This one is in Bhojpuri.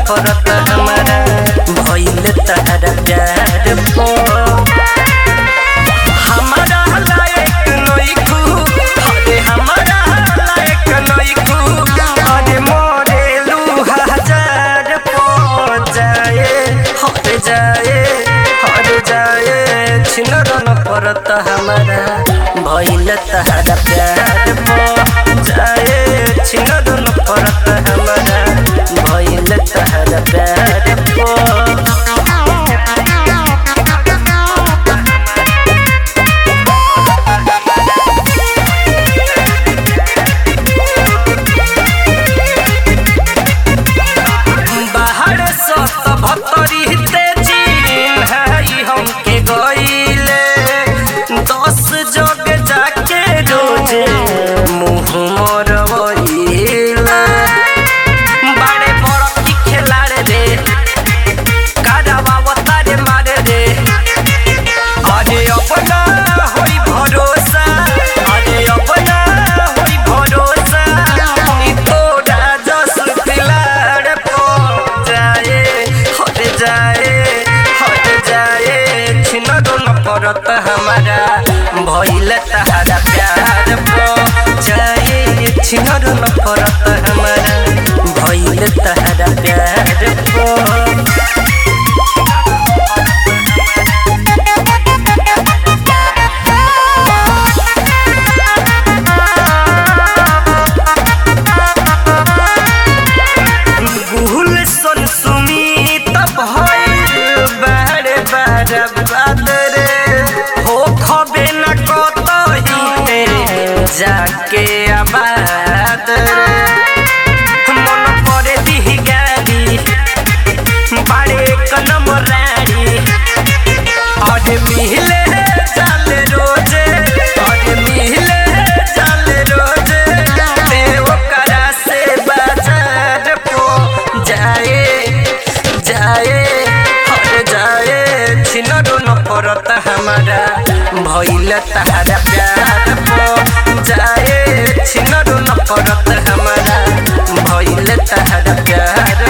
नफरत हमारा भइल तहरा प्यार पो हमारा लायक नइखू अरे हमारा लायक नइखू अरे मोरेलू हजार पो जाए हट जाए छिनर नफरत हमारा भइल तहरा प्यार पो जाए छिनर नफरत हमारा भइल तहरा प्यार पो नफरत हमारा भइल तहरा प्यार पो जाए छिनर नफरत हमारा भइल तहरा प्यार पो जाके आबाद मन पड़े दी गाड़ी बड़े कलम रानी अरे मिले चल रोजे अरे मिले चल रोजे ओकरा से बाजार पो जाए हट जाए छिनर नफरत हमारा भइल तहरा प्यार पो जाए छिनर नफरत हमारा भइल तहरा प्यार